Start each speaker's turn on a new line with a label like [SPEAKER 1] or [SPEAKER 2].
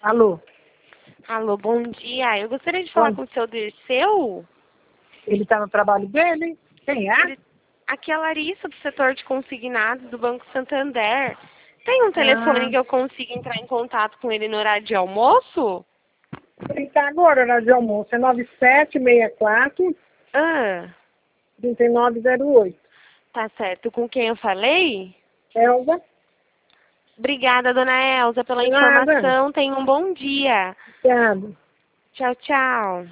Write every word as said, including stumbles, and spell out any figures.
[SPEAKER 1] Alô?
[SPEAKER 2] Alô, bom dia. Eu gostaria de falar
[SPEAKER 1] Bom.
[SPEAKER 2] com o seu Dirceu.
[SPEAKER 1] Ele está no trabalho dele? Quem é?
[SPEAKER 2] Ele, aqui é a Larissa, do setor de consignados do Banco Santander. Tem um telefone
[SPEAKER 1] Ah,
[SPEAKER 2] que eu consiga entrar em contato com ele no horário de almoço?
[SPEAKER 1] ele está agora, horário de almoço. É nove sete seis quatro,
[SPEAKER 2] Ah,
[SPEAKER 1] três nove zero oito.
[SPEAKER 2] tá certo. Com quem eu falei?
[SPEAKER 1] Elza?
[SPEAKER 2] Obrigada, dona Elza, pela
[SPEAKER 1] Nada.
[SPEAKER 2] informação. Tenha um bom dia.
[SPEAKER 1] Obrigado.
[SPEAKER 2] Tchau, tchau.